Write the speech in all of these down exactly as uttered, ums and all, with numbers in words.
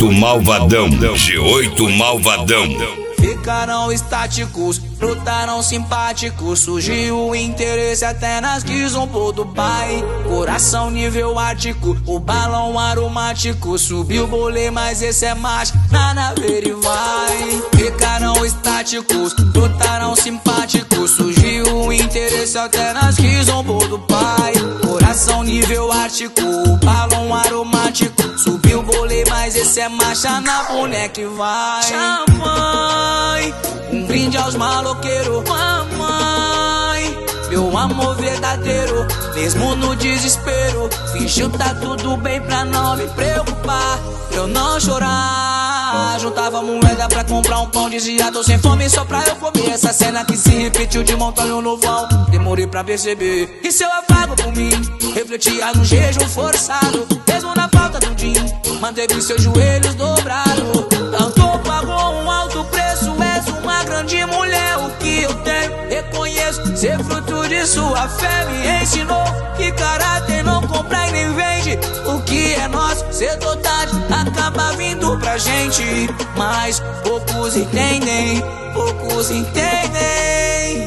oito Malvadão, G oito Malvadão. Ficaram estáticos, brotaram simpáticos. Surgiu o interesse até nas que zombou do pai. Coração nível ártico, o balão aromático. Subiu o bolê, mas esse é macho, nada ver e vai. Ficaram estáticos, brotaram simpáticos. Surgiu o interesse até nas que zombou do pai. Coração nível ártico, o balão aromático. Subiu o bolê, mas esse é marcha na boneca e vai. Chamai, um brinde aos maloqueiros. Mamãe, meu amor verdadeiro, mesmo no desespero, fingiu tá tudo bem pra não me preocupar, eu não chorar. Juntava moeda pra comprar um pão, dizia tô sem fome só pra eu comer. Essa cena que se repetiu de montanha no vão, demorei pra perceber que seu afago por mim refletia no jejum forçado. Mesmo na falta do din, manteve seus joelhos dobrados. Cantou, pagou um alto preço, és uma grande mulher. O que eu tenho, reconheço, ser fruto de sua fé. Me ensinou que caráter não compra e nem vende. O que é nosso, cedo ou tarde, acaba vindo pra gente. Mas poucos entendem, poucos entendem.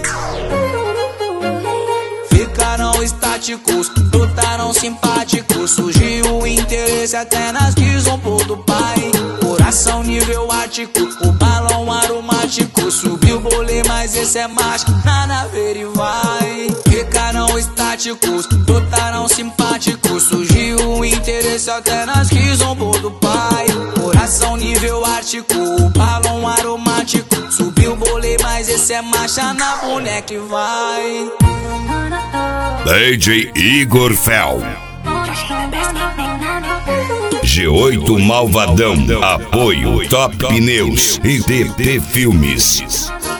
Ficaram estáticos, brotaram simpáticos. Surgiu o interesse até nas que zombou do pai. Coração nível ártico, o balão aromático. Subiu o bolê, mas esse é macho, nada a ver e vai. Ficaram estáticos, brotaram simpáticos. Surgiu o interesse até nas que zombou do pai. Coração nível ártico, o balão aromático. Subiu o bolê, mas esse é marcha na boneca e vai. D J Igor Fel, G oito Malvadão, apoio Top Pneus e D T Filmes.